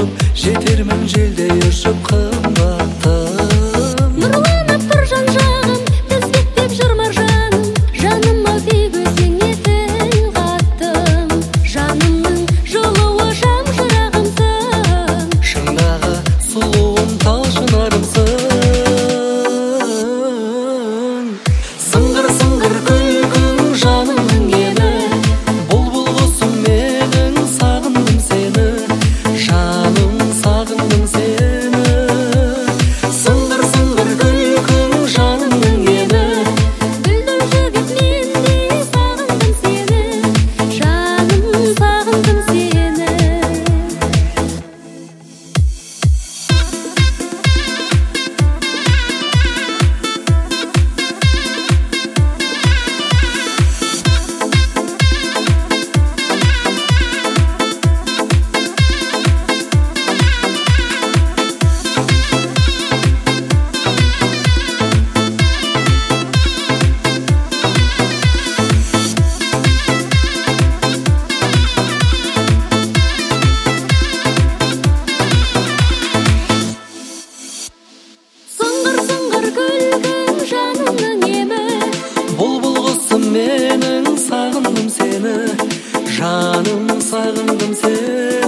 болып жетермін желдей ұшып қымбаттым. Нұрланып тұр жан-жағым, тізбектеп жүр маржаным, жаныма тек өзің едің қаттым. Жанымның жылуы жам-жырағымсың, шындағы сұлуым талшынарымсың. Сыңғыр-сыңғыр күлкің жанымның ені, бұлбұл құсым менің сағындым сені, жаным сағындым сені. Сыңғыр-сыңғыр күлкің жанымның ені, бүлдір жігіт мен де сағындым сені, жаным сағындым сені. Сыңғыр-сыңғыр күлкің жанымның емі, бұлбұл құсым менің сағындым сені, жаным сағындым сені.